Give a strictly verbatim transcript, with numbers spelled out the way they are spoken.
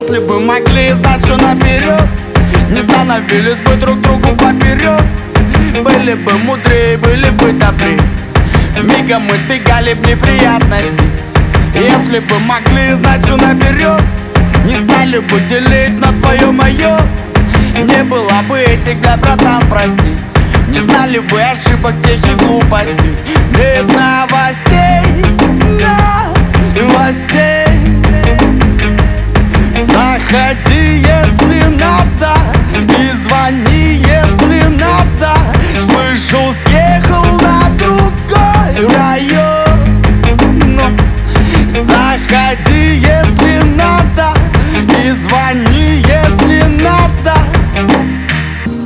Если бы могли знать все наперед, не становились бы друг другу поперек. Были бы мудрее, были бы добрее, мигом избегали б неприятностей. Если бы могли знать все наперед, не стали бы делить на твое мое. Не было бы этих, бля, братан, прости, не знали бы ошибок, тех и глупостей. Бедного